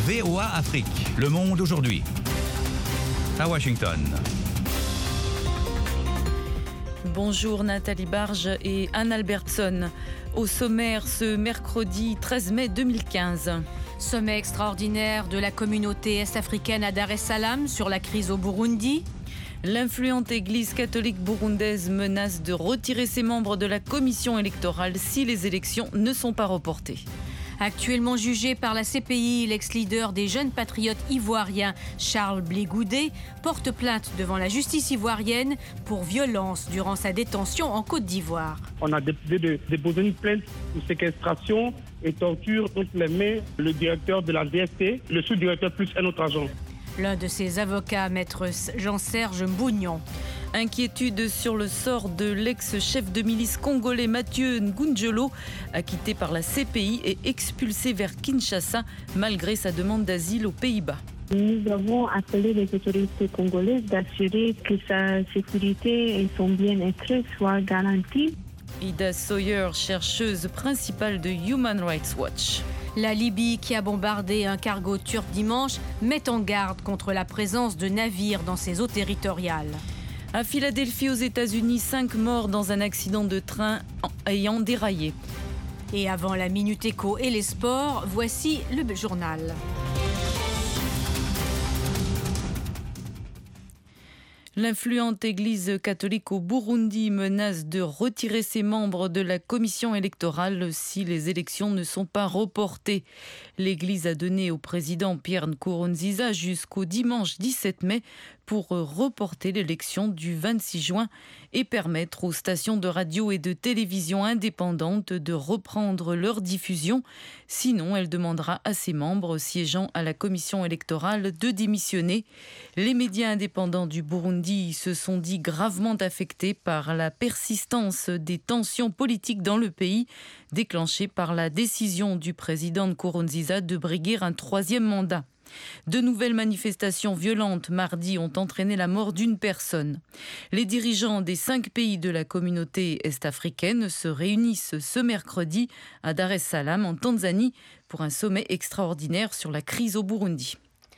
VOA Afrique, le monde aujourd'hui. À Washington. Bonjour Nathalie Barge et Anne Albertson. Au sommaire ce mercredi 13 mai 2015. Sommet extraordinaire de la communauté est-africaine à Dar es Salaam sur la crise au Burundi. L'influente église catholique burundaise menace de retirer ses membres de la commission électorale si les élections ne sont pas reportées. Actuellement jugé par la CPI, l'ex-leader des jeunes patriotes ivoiriens, Charles Blé Goudé, porte plainte devant la justice ivoirienne pour violence durant sa détention en Côte d'Ivoire. On a décidé de déposer une plainte pour séquestration et torture contre les mains le directeur de la DST, le sous-directeur plus un autre agent. L'un de ses avocats, maître Jean-Serge Mbougnon. Inquiétude sur le sort de l'ex-chef de milice congolais Mathieu Ngunjolo, acquitté par la CPI et expulsé vers Kinshasa malgré sa demande d'asile aux Pays-Bas. Nous avons appelé les autorités congolaises d'assurer que sa sécurité et son bien-être soient garantis. Ida Sawyer, chercheuse principale de Human Rights Watch. La Libye, qui a bombardé un cargo turc dimanche, met en garde contre la présence de navires dans ses eaux territoriales. À Philadelphie, aux États-Unis, 5 morts dans un accident de train ayant déraillé. Et avant la Minute Éco et les sports, voici le journal. L'influente église catholique au Burundi menace de retirer ses membres de la commission électorale si les élections ne sont pas reportées. L'église a donné au président Pierre Nkurunziza jusqu'au dimanche 17 mai pour reporter l'élection du 26 juin et permettre aux stations de radio et de télévision indépendantes de reprendre leur diffusion. Sinon, elle demandera à ses membres siégeant à la commission électorale de démissionner. Les médias indépendants du Burundi se sont dit gravement affectés par la persistance des tensions politiques dans le pays, déclenchées par la décision du président Nkurunziza de briguer un 3e mandat. De nouvelles manifestations violentes mardi ont entraîné la mort d'une personne. Les dirigeants des 5 pays de la communauté est-africaine se réunissent ce mercredi à Dar es Salaam en Tanzanie pour un sommet extraordinaire sur la crise au Burundi.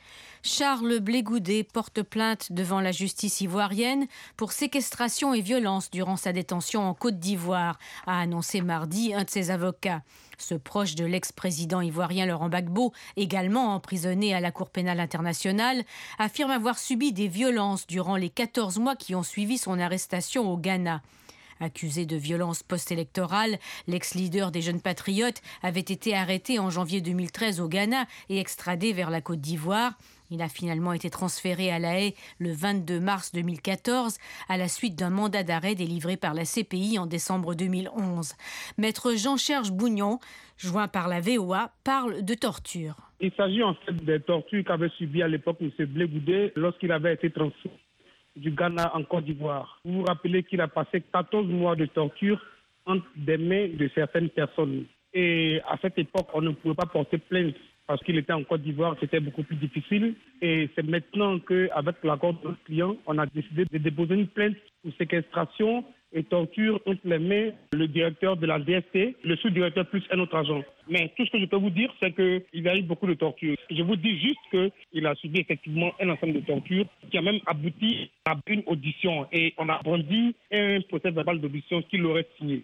Charles Blé Goudé porte plainte devant la justice ivoirienne pour séquestration et violence durant sa détention en Côte d'Ivoire, a annoncé mardi un de ses avocats. Ce proche de l'ex-président ivoirien Laurent Gbagbo, également emprisonné à la Cour pénale internationale, affirme avoir subi des violences durant les 14 mois qui ont suivi son arrestation au Ghana. Accusé de violence post-électorale, l'ex-leader des jeunes patriotes avait été arrêté en janvier 2013 au Ghana et extradé vers la Côte d'Ivoire. Il a finalement été transféré à La Haye le 22 mars 2014 à la suite d'un mandat d'arrêt délivré par la CPI en décembre 2011. Maître Jean-Serge Mbougnon, joint par la VOA, parle de torture. Il s'agit en fait des tortures qu'avait subies à l'époque M. Blé Goudé lorsqu'il avait été transféré du Ghana en Côte d'Ivoire. Vous vous rappelez qu'il a passé 14 mois de torture entre des mains de certaines personnes. Et à cette époque, on ne pouvait pas porter plainte parce qu'il était en Côte d'Ivoire, c'était beaucoup plus difficile. Et c'est maintenant qu'avec l'accord de notre client, on a décidé de déposer une plainte pour séquestration et torture entre les mains le directeur de la DST, le sous-directeur plus un autre agent. Mais tout ce que je peux vous dire, c'est qu'il y a eu beaucoup de tortures. Je vous dis juste qu'il a subi effectivement un ensemble de tortures qui a même abouti à une audition. Et on a brandi un procès-verbal d'audition qu'il aurait signé.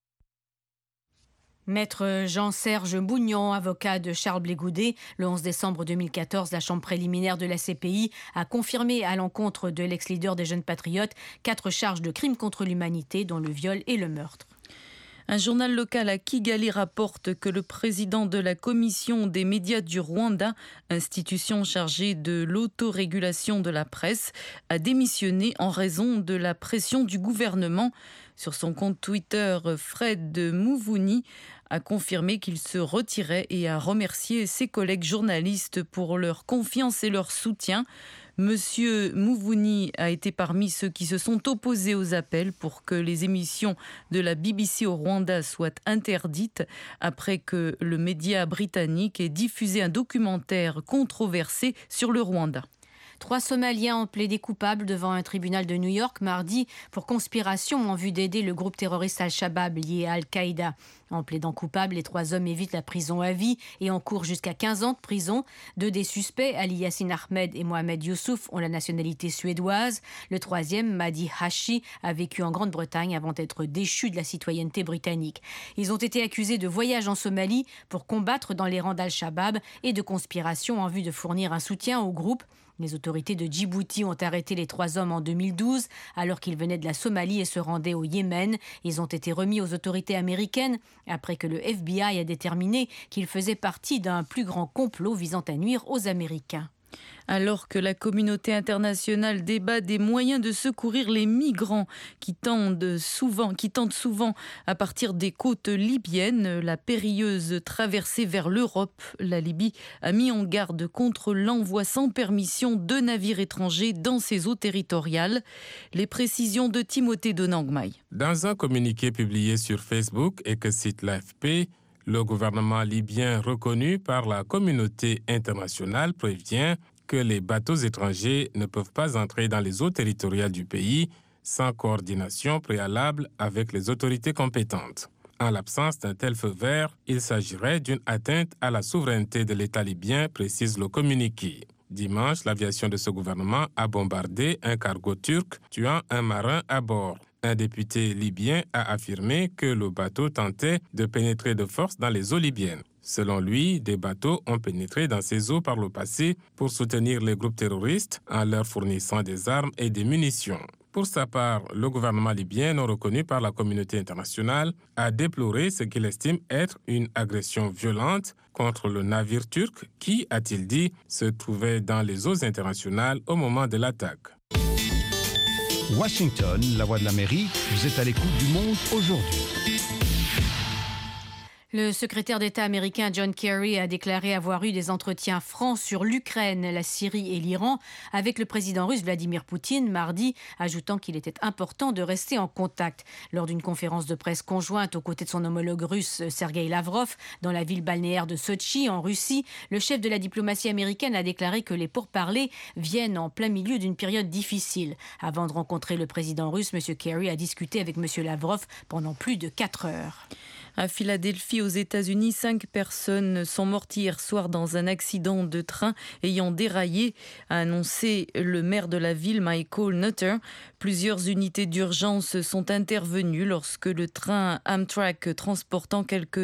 Maître Jean-Serge Mbougnon, avocat de Charles Blé Goudé, le 11 décembre 2014, la chambre préliminaire de la CPI a confirmé à l'encontre de l'ex-leader des jeunes patriotes 4 charges de crimes contre l'humanité, dont le viol et le meurtre. Un journal local à Kigali rapporte que le président de la commission des médias du Rwanda, institution chargée de l'autorégulation de la presse, a démissionné en raison de la pression du gouvernement. Sur son compte Twitter, Fred Muvunyi a confirmé qu'il se retirait et a remercié ses collègues journalistes pour leur confiance et leur soutien. Monsieur Muvunyi a été parmi ceux qui se sont opposés aux appels pour que les émissions de la BBC au Rwanda soient interdites après que le média britannique ait diffusé un documentaire controversé sur le Rwanda. 3 Somaliens ont plaidé coupables devant un tribunal de New York mardi pour conspiration en vue d'aider le groupe terroriste Al-Shabaab lié à Al-Qaïda. En plaidant coupable, les 3 hommes évitent la prison à vie et encourent jusqu'à 15 ans de prison. 2 des suspects, Ali Yassine Ahmed et Mohamed Youssouf, ont la nationalité suédoise. Le 3e, Mahdi Hashi, a vécu en Grande-Bretagne avant d'être déchu de la citoyenneté britannique. Ils ont été accusés de voyage en Somalie pour combattre dans les rangs d'Al-Shabaab et de conspiration en vue de fournir un soutien au groupe. Les autorités de Djibouti ont arrêté les 3 hommes en 2012 alors qu'ils venaient de la Somalie et se rendaient au Yémen. Ils ont été remis aux autorités américaines après que le FBI a déterminé qu'ils faisaient partie d'un plus grand complot visant à nuire aux Américains. Alors que la communauté internationale débat des moyens de secourir les migrants qui tentent souvent à partir des côtes libyennes, la périlleuse traversée vers l'Europe, la Libye a mis en garde contre l'envoi sans permission de navires étrangers dans ses eaux territoriales. Les précisions de Timothée Donangmai. Dans un communiqué publié sur Facebook et que cite l'AFP, le gouvernement libyen reconnu par la communauté internationale prévient que les bateaux étrangers ne peuvent pas entrer dans les eaux territoriales du pays sans coordination préalable avec les autorités compétentes. En l'absence d'un tel feu vert, il s'agirait d'une atteinte à la souveraineté de l'État libyen, précise le communiqué. Dimanche, l'aviation de ce gouvernement a bombardé un cargo turc, tuant un marin à bord. Un député libyen a affirmé que le bateau tentait de pénétrer de force dans les eaux libyennes. Selon lui, des bateaux ont pénétré dans ces eaux par le passé pour soutenir les groupes terroristes en leur fournissant des armes et des munitions. Pour sa part, le gouvernement libyen, non reconnu par la communauté internationale, a déploré ce qu'il estime être une agression violente contre le navire turc qui, a-t-il dit, se trouvait dans les eaux internationales au moment de l'attaque. Washington, la voix de l'Amérique, vous êtes à l'écoute du monde aujourd'hui. Le secrétaire d'État américain John Kerry a déclaré avoir eu des entretiens francs sur l'Ukraine, la Syrie et l'Iran avec le président russe Vladimir Poutine mardi, ajoutant qu'il était important de rester en contact. Lors d'une conférence de presse conjointe aux côtés de son homologue russe Sergei Lavrov dans la ville balnéaire de Sotchi en Russie, le chef de la diplomatie américaine a déclaré que les pourparlers viennent en plein milieu d'une période difficile. Avant de rencontrer le président russe, M. Kerry a discuté avec M. Lavrov pendant plus de 4 heures. À Philadelphie, aux États-Unis, 5 personnes sont mortes hier soir dans un accident de train ayant déraillé, a annoncé le maire de la ville, Michael Nutter. Plusieurs unités d'urgence sont intervenues lorsque le train Amtrak transportant quelques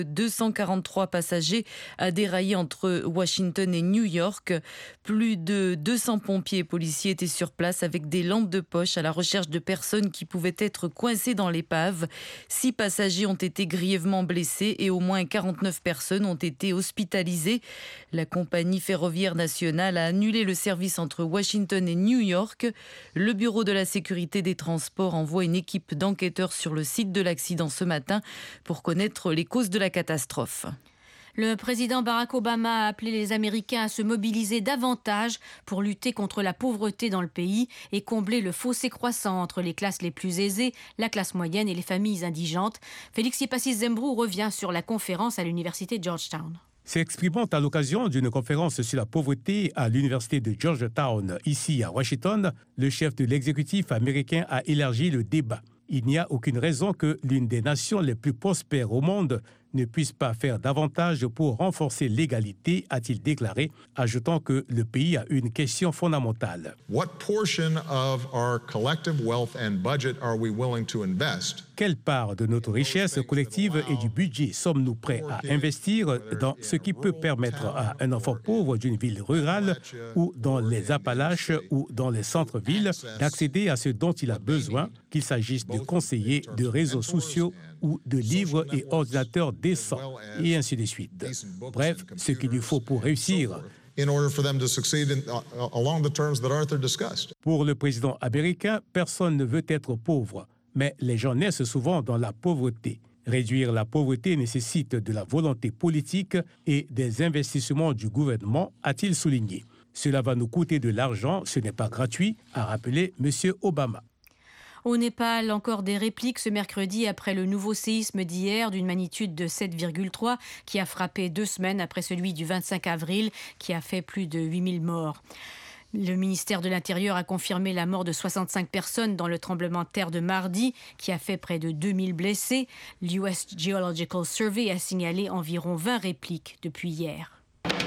243 passagers a déraillé entre Washington et New York. Plus de 200 pompiers et policiers étaient sur place avec des lampes de poche à la recherche de personnes qui pouvaient être coincées dans l'épave. 6 passagers ont été grièvement blessés et au moins 49 personnes ont été hospitalisées. La compagnie ferroviaire nationale a annulé le service entre Washington et New York. Le bureau de la sécurité des transports envoie une équipe d'enquêteurs sur le site de l'accident ce matin pour connaître les causes de la catastrophe. Le président Barack Obama a appelé les Américains à se mobiliser davantage pour lutter contre la pauvreté dans le pays et combler le fossé croissant entre les classes les plus aisées, la classe moyenne et les familles indigentes. Félix Yepassis Zembrou revient sur la conférence à l'université de Georgetown. S'exprimant à l'occasion d'une conférence sur la pauvreté à l'université de Georgetown, ici à Washington, le chef de l'exécutif américain a élargi le débat. Il n'y a aucune raison que l'une des nations les plus prospères au monde ne puisse pas faire davantage pour renforcer l'égalité, a-t-il déclaré, ajoutant que le pays a une question fondamentale. What portion of our collective wealth and budget are we willing to invest? Quelle part de notre richesse collective et du budget sommes-nous prêts à investir dans ce qui peut permettre à un enfant pauvre d'une ville rurale ou dans les Appalaches ou dans les centres-villes d'accéder à ce dont il a besoin, qu'il s'agisse de conseillers, de réseaux sociaux ou de livres et ordinateurs décents, et ainsi de suite. Bref, ce qu'il lui faut pour réussir. Pour le président américain, personne ne veut être pauvre, mais les gens naissent souvent dans la pauvreté. Réduire la pauvreté nécessite de la volonté politique et des investissements du gouvernement, a-t-il souligné. Cela va nous coûter de l'argent, ce n'est pas gratuit, a rappelé M. Obama. Au Népal, encore des répliques ce mercredi après le nouveau séisme d'hier d'une magnitude de 7,3 qui a frappé 2 semaines après celui du 25 avril qui a fait plus de 8000 morts. Le ministère de l'Intérieur a confirmé la mort de 65 personnes dans le tremblement de terre de mardi, qui a fait près de 2000 blessés. L'US Geological Survey a signalé environ 20 répliques depuis hier.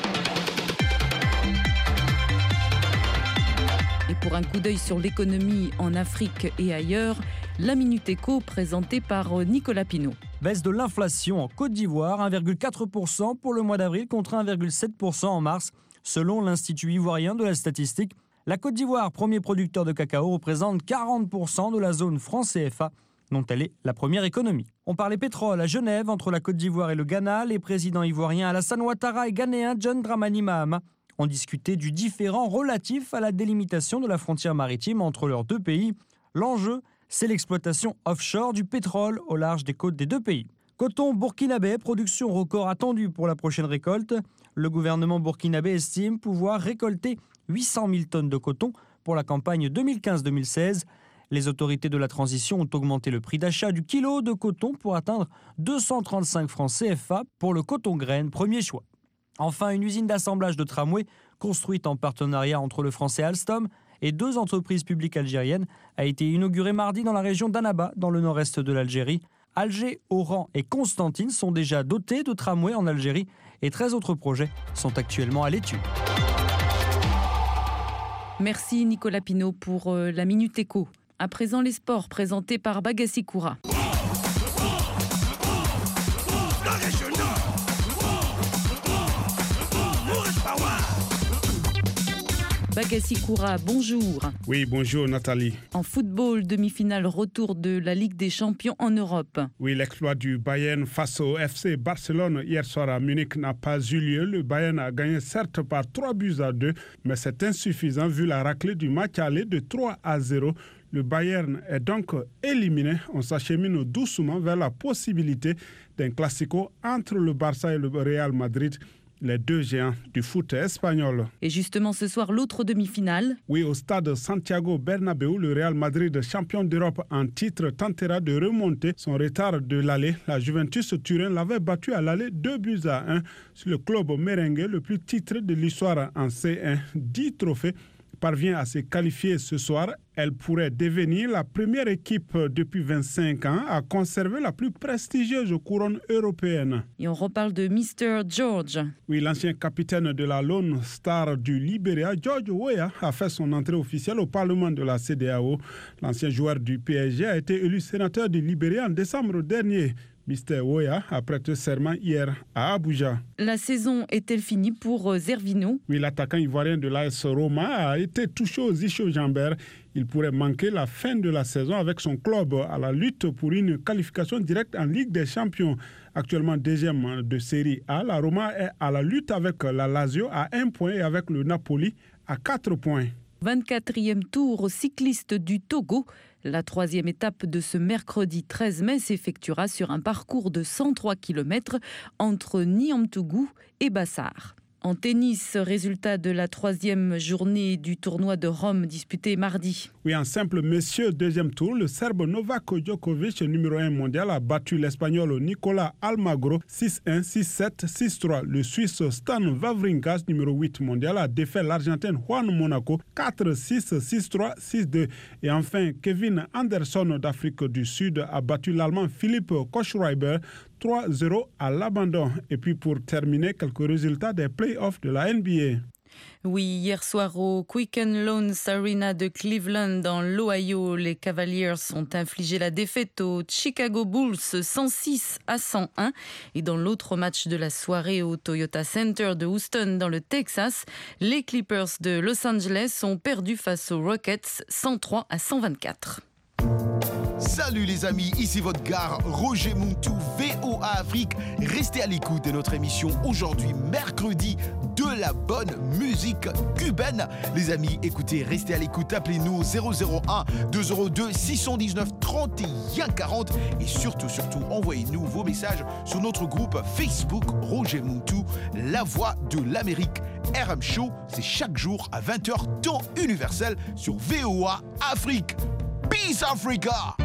Et pour un coup d'œil sur l'économie en Afrique et ailleurs, la Minute Éco présentée par Nicolas Pinault. Baisse de l'inflation en Côte d'Ivoire, 1,4% pour le mois d'avril contre 1,7% en mars. Selon l'Institut ivoirien de la statistique, la Côte d'Ivoire, premier producteur de cacao, représente 40% de la zone franc CFA, dont elle est la première économie. On parlait pétrole à Genève, entre la Côte d'Ivoire et le Ghana. Les présidents ivoiriens Alassane Ouattara et ghanéen John Dramani Mahama ont discuté du différend relatif à la délimitation de la frontière maritime entre leurs deux pays. L'enjeu, c'est l'exploitation offshore du pétrole au large des côtes des deux pays. Coton burkinabé, production record attendue pour la prochaine récolte. Le gouvernement burkinabé estime pouvoir récolter 800 000 tonnes de coton pour la campagne 2015-2016. Les autorités de la transition ont augmenté le prix d'achat du kilo de coton pour atteindre 235 francs CFA pour le coton graine, premier choix. Enfin, une usine d'assemblage de tramway construite en partenariat entre le français Alstom et deux entreprises publiques algériennes a été inaugurée mardi dans la région d'Annaba, dans le nord-est de l'Algérie. Alger, Oran et Constantine sont déjà dotés de tramways en Algérie et 13 autres projets sont actuellement à l'étude. Merci Nicolas Pinault pour la Minute Éco. À présent, les sports présentés par Bagassi Koura. Bagassi Koura, bonjour. Oui, bonjour Nathalie. En football, demi-finale retour de la Ligue des Champions en Europe. Oui, l'exploit du Bayern face au FC Barcelone hier soir à Munich n'a pas eu lieu. Le Bayern a gagné certes par 3-2, mais c'est insuffisant vu la raclée du match aller de 3-0. Le Bayern est donc éliminé. On s'achemine doucement vers la possibilité d'un classico entre le Barça et le Real Madrid, les deux géants du foot espagnol. Et justement ce soir, l'autre demi-finale. Oui, au stade Santiago Bernabéu, le Real Madrid, champion d'Europe en titre, tentera de remonter son retard de l'aller. La Juventus Turin l'avait battu à l'aller 2-1 sur le club merengue, le plus titré de l'histoire en C1. 10 trophées. Parvient à se qualifier ce soir, elle pourrait devenir la première équipe depuis 25 ans à conserver la plus prestigieuse couronne européenne. Et on reparle de Mr. George. Oui, l'ancien capitaine de la Lone Star du Libéria, George Weah, a fait son entrée officielle au Parlement de la CEDEAO. L'ancien joueur du PSG a été élu sénateur du Libéria en décembre dernier. Mr. Weah a prêté serment hier à Abuja. La saison est-elle finie pour Zervino? Oui, l'attaquant ivoirien de l'AS Roma a été touché aux ischio-jambaires. Il pourrait manquer la fin de la saison avec son club à la lutte pour une qualification directe en Ligue des Champions. Actuellement deuxième de Série A, la Roma est à la lutte avec la Lazio à 1 point et avec le Napoli à 4 points. 24e tour cycliste du Togo. La troisième étape de ce mercredi 13 mai s'effectuera sur un parcours de 103 km entre Niamtougou et Bassar. En tennis, résultat de la troisième journée du tournoi de Rome disputé mardi. Oui, en simple messieurs, deuxième tour, le Serbe Novak Djokovic, numéro 1 mondial, a battu l'Espagnol Nicolas Almagro 6-1, 6-7, 6-3. Le Suisse Stan Wawrinka, numéro 8 mondial, a défait l'Argentin Juan Monaco 4-6, 6-3, 6-2. Et enfin, Kevin Anderson d'Afrique du Sud a battu l'Allemand Philipp Kohlschreiber 3-0 à l'abandon. Et puis pour terminer, quelques résultats des playoffs de la NBA. Oui, hier soir au Quicken Loans Arena de Cleveland dans l'Ohio, les Cavaliers ont infligé la défaite aux Chicago Bulls 106-101. Et dans l'autre match de la soirée au Toyota Center de Houston dans le Texas, les Clippers de Los Angeles ont perdu face aux Rockets 103-124. Salut les amis, ici votre gare Roger Muntu, VOA Afrique. Restez à l'écoute de notre émission aujourd'hui, mercredi, de la bonne musique cubaine. Les amis, écoutez, restez à l'écoute, appelez-nous 001 202 619 31 40 et surtout, envoyez-nous vos messages sur notre groupe Facebook Roger Muntu, la voix de l'Amérique. RM Show, c'est chaque jour à 20h, temps universel sur VOA Afrique. Peace Africa!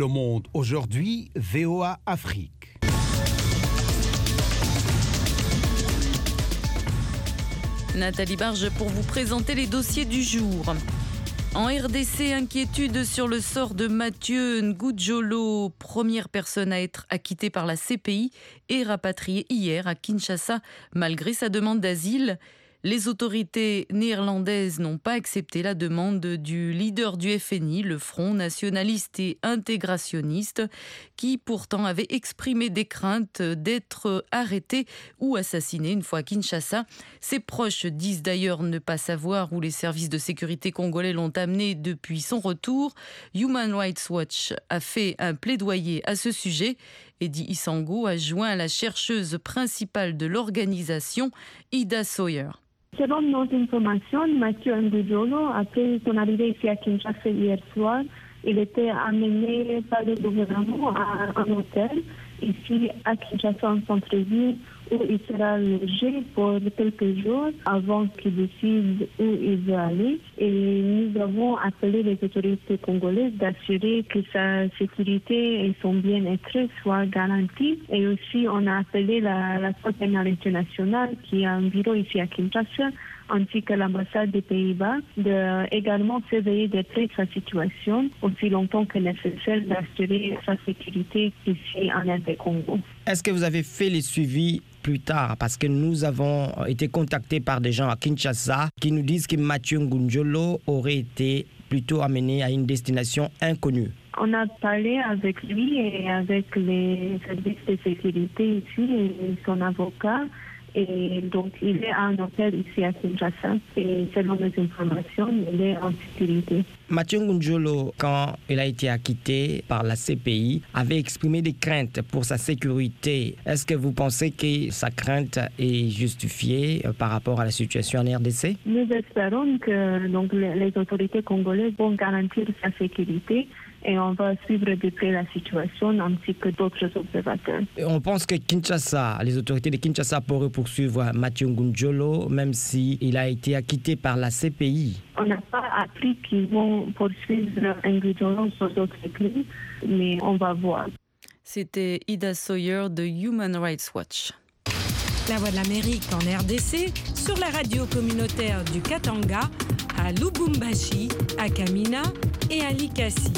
Le Monde aujourd'hui, VOA Afrique. Nathalie Barge pour vous présenter les dossiers du jour. En RDC, inquiétude sur le sort de Mathieu Ngudjolo, première personne à être acquittée par la CPI et rapatriée hier à Kinshasa malgré sa demande d'asile. Les autorités néerlandaises n'ont pas accepté la demande du leader du FNI, le Front nationaliste et intégrationniste, qui pourtant avait exprimé des craintes d'être arrêté ou assassiné une fois à Kinshasa. Ses proches disent d'ailleurs ne pas savoir où les services de sécurité congolais l'ont amené depuis son retour. Human Rights Watch a fait un plaidoyer à ce sujet. Eddie Isango a joint la chercheuse principale de l'organisation, Ida Sawyer. Selon nos informations, Mathieu Ngudjolo, après son arrivée ici à Kinshasa hier soir, il était amené par le gouvernement à un hôtel ici à Kinshasa en centre-ville où il sera logé pour quelques jours avant qu'il décide où il veut aller. Et nous avons appelé les autorités congolaises d'assurer que sa sécurité et son bien-être soient garantis. Et aussi, on a appelé la Cour pénale internationale qui a un bureau ici à Kinshasa, ainsi que l'ambassade des Pays-Bas, de également surveiller de près sa situation aussi longtemps que nécessaire d'assurer sa sécurité ici en RD-Congo. Est-ce que vous avez fait les suivis plus tard? Parce que nous avons été contactés par des gens à Kinshasa qui nous disent que Mathieu Ngudjolo aurait été plutôt amené à une destination inconnue. On a parlé avec lui et avec les services de sécurité ici et son avocat. Et donc, il est à un hôtel ici à Kinshasa. Et selon les informations, il est en sécurité. Mathieu Ngudjolo, quand il a été acquitté par la CPI, avait exprimé des craintes pour sa sécurité. Est-ce que vous pensez que sa crainte est justifiée par rapport à la situation en RDC? Nous espérons que donc, les autorités congolaises vont garantir sa sécurité. Et on va suivre de près la situation ainsi que d'autres observateurs. On pense que Kinshasa, les autorités de Kinshasa pourraient poursuivre Mathieu Ngudjolo, même s'il a été acquitté par la CPI. On n'a pas appris qu'ils vont poursuivre Ngudjolo sur d'autres crimes, mais on va voir. C'était Ida Sawyer de Human Rights Watch. La Voix de l'Amérique en RDC, sur la radio communautaire du Katanga, à Lubumbashi, à Kamina et à Likasi.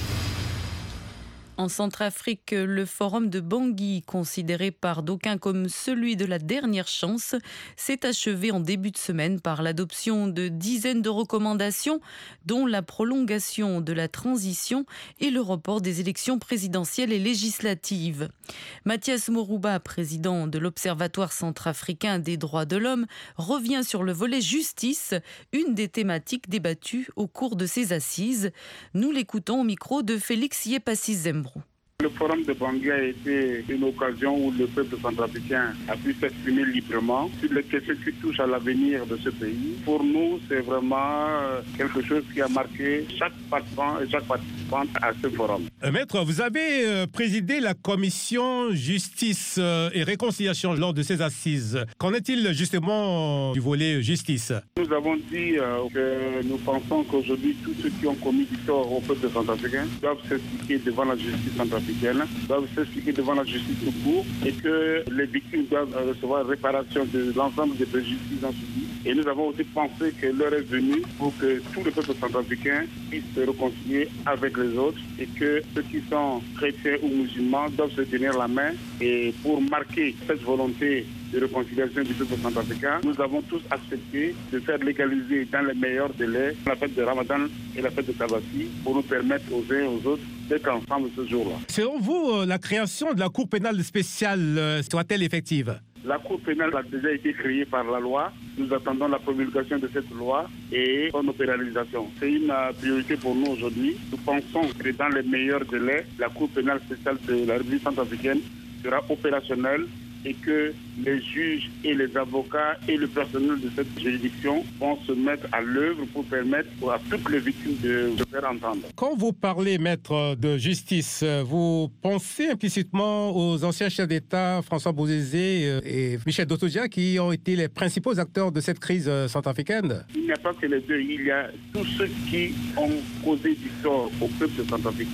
En Centrafrique, le forum de Bangui, considéré par d'aucuns comme celui de la dernière chance, s'est achevé en début de semaine par l'adoption de dizaines de recommandations, dont la prolongation de la transition et le report des élections présidentielles et législatives. Mathias Morouba, président de l'Observatoire centrafricain des droits de l'homme, revient sur le volet justice, une des thématiques débattues au cours de ces assises. Nous l'écoutons au micro de Félix Yepassi Zembro. Le forum de Bangui a été une occasion où le peuple centrafricain a pu s'exprimer librement sur les questions qui touchent à l'avenir de ce pays. Pour nous, c'est vraiment quelque chose qui a marqué chaque participant et chaque participante à ce forum. Maître, vous avez présidé la commission justice et réconciliation lors de ces assises. Qu'en est-il justement du volet justice? Nous avons dit que nous pensons qu'aujourd'hui, tous ceux qui ont commis du tort au peuple centrafricain doivent s'expliquer devant la justice centrafricaine, doivent s'expliquer devant la justice tout court et que les victimes doivent recevoir réparation de l'ensemble des préjudices qu'ils ont subis. Et nous avons aussi pensé que l'heure est venue pour que tout le peuple centrafricain puisse se réconcilier avec les autres et que ceux qui sont chrétiens ou musulmans doivent se tenir la main. Et pour marquer cette volonté de réconciliation du peuple centrafricain, nous avons tous accepté de faire légaliser dans les meilleurs délais la fête de Ramadan et la fête de Tabaski pour nous permettre aux uns et aux autres d'être ensemble ce jour-là. Selon vous, la création de la Cour pénale spéciale sera-t-elle effective? La Cour pénale a déjà été créée par la loi. Nous attendons la promulgation de cette loi et son opéralisation. C'est une priorité pour nous aujourd'hui. Nous pensons que dans les meilleurs délais, la Cour pénale spéciale de la République centrafricaine sera opérationnelle et que les juges et les avocats et le personnel de cette juridiction vont se mettre à l'œuvre pour permettre à toutes les victimes de se faire entendre. Quand vous parlez, maître, de justice, vous pensez implicitement aux anciens chefs d'État, François Bozizé et Michel Dottodia, qui ont été les principaux acteurs de cette crise centrafricaine? Il n'y a pas que les deux, il y a tous ceux qui ont causé du tort au peuple centrafricain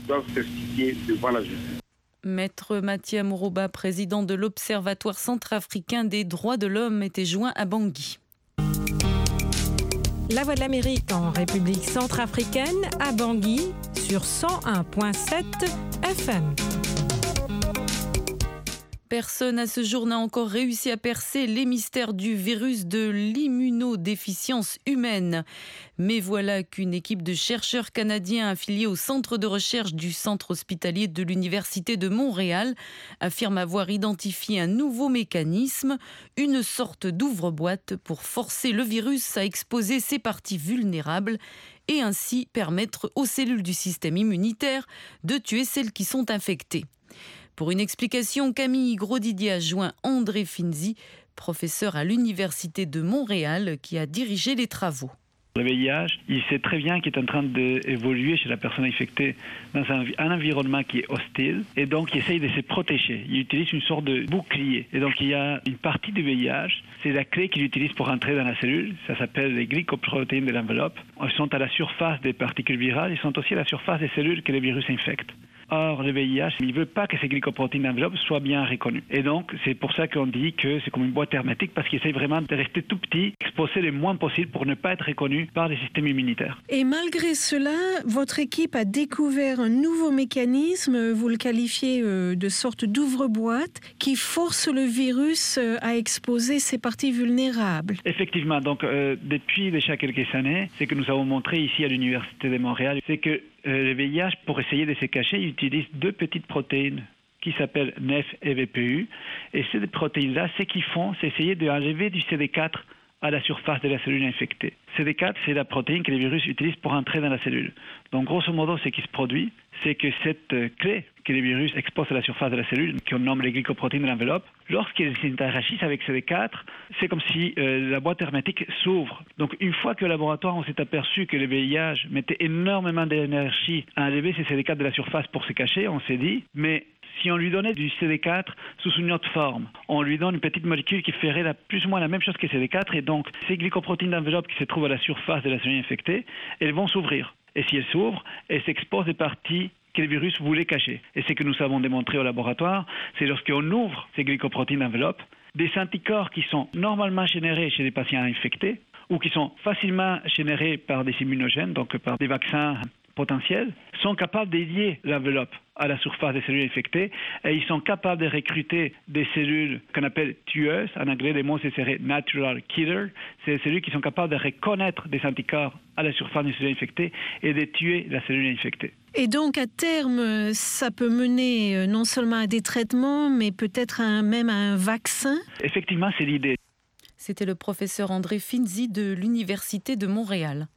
doivent s'expliquer devant la justice. Maître Mathieu Mourouba, président de l'Observatoire centrafricain des droits de l'homme, était joint à Bangui. La Voix de l'Amérique en République centrafricaine, à Bangui, sur 101.7 FM. Personne à ce jour n'a encore réussi à percer les mystères du virus de l'immunodéficience humaine. Mais voilà qu'une équipe de chercheurs canadiens affiliés au centre de recherche du centre hospitalier de l'Université de Montréal affirme avoir identifié un nouveau mécanisme, une sorte d'ouvre-boîte pour forcer le virus à exposer ses parties vulnérables et ainsi permettre aux cellules du système immunitaire de tuer celles qui sont infectées. Pour une explication, Camille Grosdidier a joint André Finzi, professeur à l'Université de Montréal, qui a dirigé les travaux. Le VIH, il sait très bien qu'il est en train d'évoluer chez la personne infectée dans un environnement qui est hostile et donc il essaye de se protéger. Il utilise une sorte de bouclier. Et donc il y a une partie du VIH, c'est la clé qu'il utilise pour entrer dans la cellule. Ça s'appelle les glycoprotéines de l'enveloppe. Elles sont à la surface des particules virales, ils sont aussi à la surface des cellules que les virus infectent. Or, le VIH, il ne veut pas que ces glycoprotéines d'enveloppe soient bien reconnues. Et donc, c'est pour ça qu'on dit que c'est comme une boîte hermétique, parce qu'il essaie vraiment de rester tout petit, exposé le moins possible pour ne pas être reconnu par les systèmes immunitaires. Et malgré cela, votre équipe a découvert un nouveau mécanisme, vous le qualifiez de sorte d'ouvre-boîte, qui force le virus à exposer ses parties vulnérables. Effectivement, donc depuis déjà quelques années, ce que nous avons montré ici à l'Université de Montréal, c'est que le VIH, pour essayer de se cacher, il utilise deux petites protéines qui s'appellent NEF et VPU. Et ces protéines-là, ce qu'ils font, c'est essayer d'enlever du CD4 à la surface de la cellule infectée. CD4, c'est la protéine que les virus utilisent pour entrer dans la cellule. Donc, grosso modo, ce qui se produit, c'est que cette clé que les virus exposent à la surface de la cellule, qu'on nomme les glycoprotéines de l'enveloppe, lorsqu'ils interagissent avec CD4, c'est comme si la boîte hermétique s'ouvre. Donc, une fois qu'au laboratoire, on s'est aperçu que le VIH mettait énormément d'énergie à enlever ces CD4 de la surface pour se cacher, on s'est dit, mais si on lui donnait du CD4 sous une autre forme, on lui donne une petite molécule qui ferait plus ou moins la même chose que CD4, et donc ces glycoprotéines d'enveloppe qui se trouvent à la surface de la cellule infectée, elles vont s'ouvrir. Et si elles s'ouvrent, elles s'exposent des parties que le virus voulait cacher. Et ce que nous avons démontré au laboratoire, c'est lorsqu'on ouvre ces glycoprotéines d'enveloppe, des anticorps qui sont normalement générés chez les patients infectés ou qui sont facilement générés par des immunogènes, donc par des vaccins potentiels, sont capables de lier l'enveloppe à la surface des cellules infectées et ils sont capables de recruter des cellules qu'on appelle tueuses. En anglais, les mots, ce serait natural killer. C'est des cellules qui sont capables de reconnaître des anticorps à la surface des cellules infectées et de tuer la cellule infectée. Et donc, à terme, ça peut mener non seulement à des traitements, mais peut-être même à un vaccin? Effectivement, c'est l'idée. C'était le professeur André Finzi de l'Université de Montréal.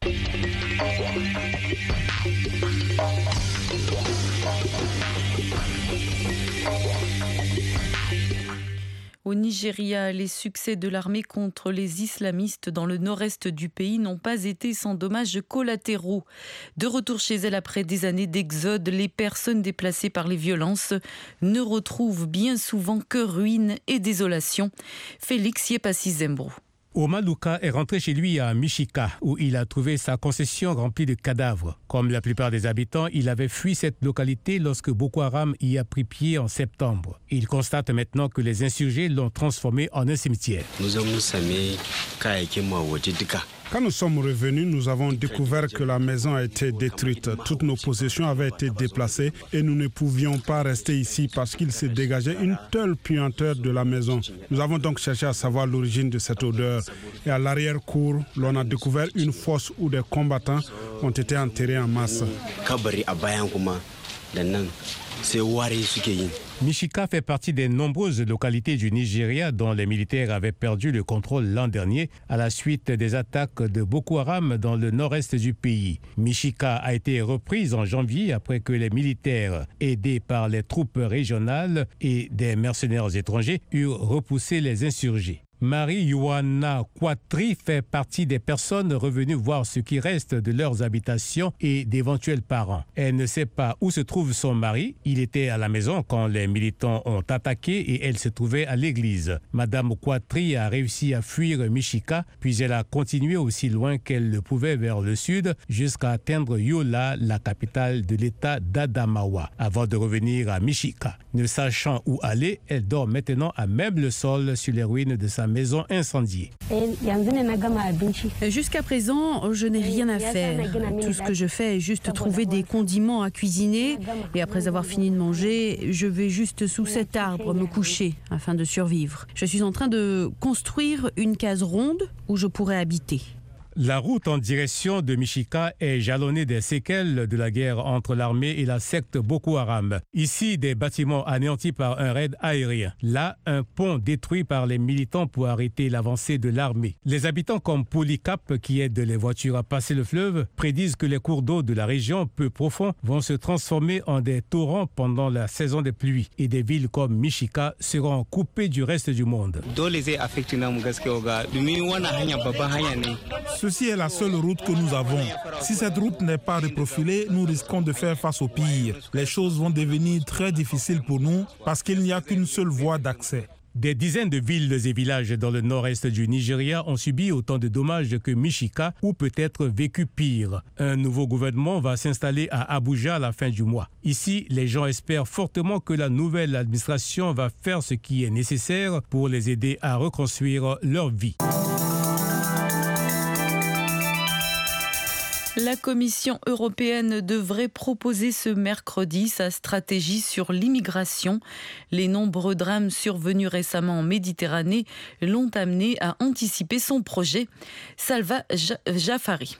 Au Nigeria, les succès de l'armée contre les islamistes dans le nord-est du pays n'ont pas été sans dommages collatéraux. De retour chez elle après des années d'exode, les personnes déplacées par les violences ne retrouvent bien souvent que ruines et désolation. Félix Yepassi-Zembro. Omar Luka est rentré chez lui à Michika, où il a trouvé sa concession remplie de cadavres. Comme la plupart des habitants, il avait fui cette localité lorsque Boko Haram y a pris pied en septembre. Il constate maintenant que les insurgés l'ont transformé en un cimetière. Quand nous sommes revenus, nous avons découvert que la maison a été détruite. Toutes nos possessions avaient été déplacées et nous ne pouvions pas rester ici parce qu'il s'est dégagé une telle puanteur de la maison. Nous avons donc cherché à savoir l'origine de cette odeur. Et à l'arrière-cour, l'on a découvert une fosse où des combattants ont été enterrés en masse. Michika fait partie des nombreuses localités du Nigeria dont les militaires avaient perdu le contrôle l'an dernier à la suite des attaques de Boko Haram dans le nord-est du pays. Michika a été reprise en janvier après que les militaires, aidés par les troupes régionales et des mercenaires étrangers, eurent repoussé les insurgés. Marie-Johanna Quatri fait partie des personnes revenues voir ce qui reste de leurs habitations et d'éventuels parents. Elle ne sait pas où se trouve son mari. Il était à la maison quand les militants ont attaqué et elle se trouvait à l'église. Madame Quatri a réussi à fuir Michika, puis elle a continué aussi loin qu'elle le pouvait vers le sud jusqu'à atteindre Yola, la capitale de l'État d'Adamawa, avant de revenir à Michika. Ne sachant où aller, elle dort maintenant à même le sol sur les ruines de sa maison incendiée. Jusqu'à présent, je n'ai rien à faire. Tout ce que je fais est juste trouver des condiments à cuisiner et après avoir fini de manger, je vais juste sous cet arbre me coucher afin de survivre. Je suis en train de construire une case ronde où je pourrais habiter. La route en direction de Michika est jalonnée des séquelles de la guerre entre l'armée et la secte Boko Haram. Ici, des bâtiments anéantis par un raid aérien. Là, un pont détruit par les militants pour arrêter l'avancée de l'armée. Les habitants comme Polycap, qui aident les voitures à passer le fleuve, prédisent que les cours d'eau de la région peu profonds vont se transformer en des torrents pendant la saison des pluies et des villes comme Michika seront coupées du reste du monde. Ceci est la seule route que nous avons. Si cette route n'est pas reprofilée, nous risquons de faire face au pire. Les choses vont devenir très difficiles pour nous parce qu'il n'y a qu'une seule voie d'accès. Des dizaines de villes et villages dans le nord-est du Nigeria ont subi autant de dommages que Michika ou peut-être vécu pire. Un nouveau gouvernement va s'installer à Abuja à la fin du mois. Ici, les gens espèrent fortement que la nouvelle administration va faire ce qui est nécessaire pour les aider à reconstruire leur vie. La Commission européenne devrait proposer ce mercredi sa stratégie sur l'immigration. Les nombreux drames survenus récemment en Méditerranée l'ont amené à anticiper son projet. Salva Jafari.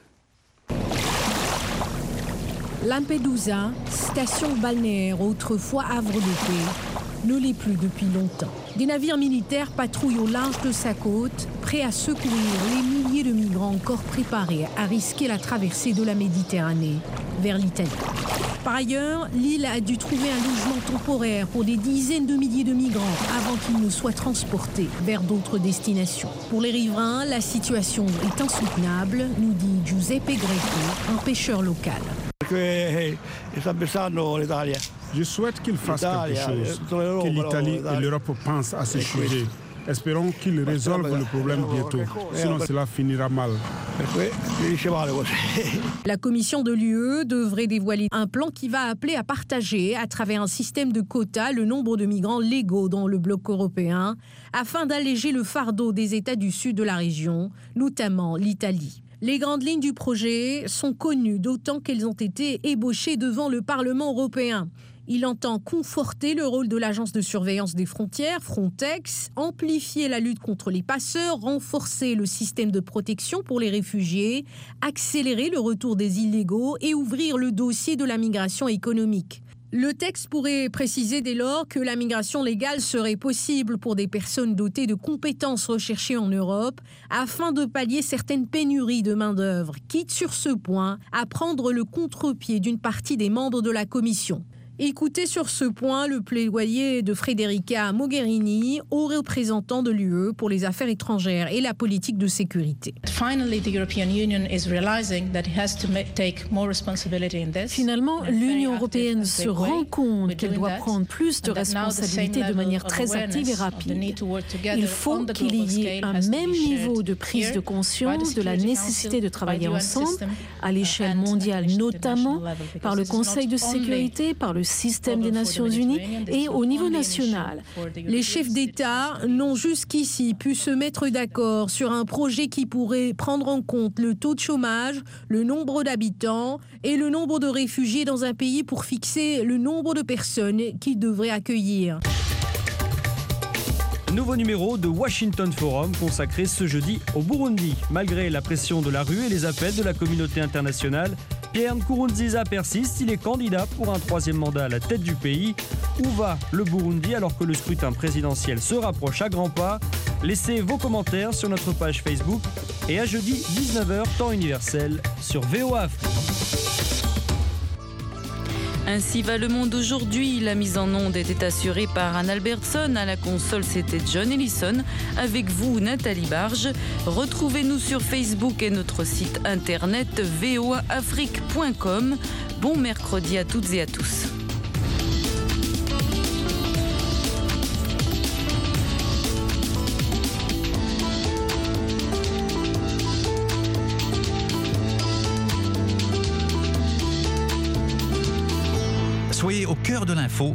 Lampedusa, station balnéaire autrefois havre de paix, ne l'est plus depuis longtemps. Des navires militaires patrouillent au large de sa côte, prêts à secourir les milliers de migrants encore préparés à risquer la traversée de la Méditerranée vers l'Italie. Par ailleurs, l'île a dû trouver un logement temporaire pour des dizaines de milliers de migrants avant qu'ils ne soient transportés vers d'autres destinations. Pour les riverains, la situation est insoutenable, nous dit Giuseppe Greco, un pêcheur local. Je souhaite qu'il fasse quelque chose, que l'Italie et l'Europe pensent à ce sujet. Espérons qu'ils résolvent le problème bientôt, sinon cela finira mal. La Commission de l'UE devrait dévoiler un plan qui va appeler à partager, à travers un système de quotas, le nombre de migrants légaux dans le bloc européen, afin d'alléger le fardeau des États du sud de la région, notamment l'Italie. Les grandes lignes du projet sont connues, d'autant qu'elles ont été ébauchées devant le Parlement européen. Il entend conforter le rôle de l'agence de surveillance des frontières, Frontex, amplifier la lutte contre les passeurs, renforcer le système de protection pour les réfugiés, accélérer le retour des illégaux et ouvrir le dossier de la migration économique. Le texte pourrait préciser dès lors que la migration légale serait possible pour des personnes dotées de compétences recherchées en Europe afin de pallier certaines pénuries de main-d'œuvre, quitte sur ce point à prendre le contre-pied d'une partie des membres de la Commission. Écoutez sur ce point le plaidoyer de Federica Mogherini, haut représentant de l'UE pour les affaires étrangères et la politique de sécurité. Finalement, l'Union européenne se rend compte qu'elle doit prendre plus de responsabilités de manière très active et rapide. Il faut qu'il y ait un même niveau de prise de conscience de la nécessité de travailler ensemble, à l'échelle mondiale notamment, par le Conseil de sécurité, par le système des Nations Unies et au niveau national. Les chefs d'État n'ont jusqu'ici pu se mettre d'accord sur un projet qui pourrait prendre en compte le taux de chômage, le nombre d'habitants et le nombre de réfugiés dans un pays pour fixer le nombre de personnes qu'il devrait accueillir. Nouveau numéro de Washington Forum consacré ce jeudi au Burundi. Malgré la pression de la rue et les appels de la communauté internationale, Pierre Nkurunziza persiste, il est candidat pour un troisième mandat à la tête du pays. Où va le Burundi alors que le scrutin présidentiel se rapproche à grands pas? Laissez vos commentaires sur notre page Facebook et à jeudi 19h temps universel sur VOA Afrique. Ainsi va le monde aujourd'hui. La mise en onde était assurée par Anne Albertson. À la console, c'était John Ellison. Avec vous, Nathalie Barge. Retrouvez-nous sur Facebook et notre site internet voaafrique.com. Bon mercredi à toutes et à tous. Soyez au cœur de l'info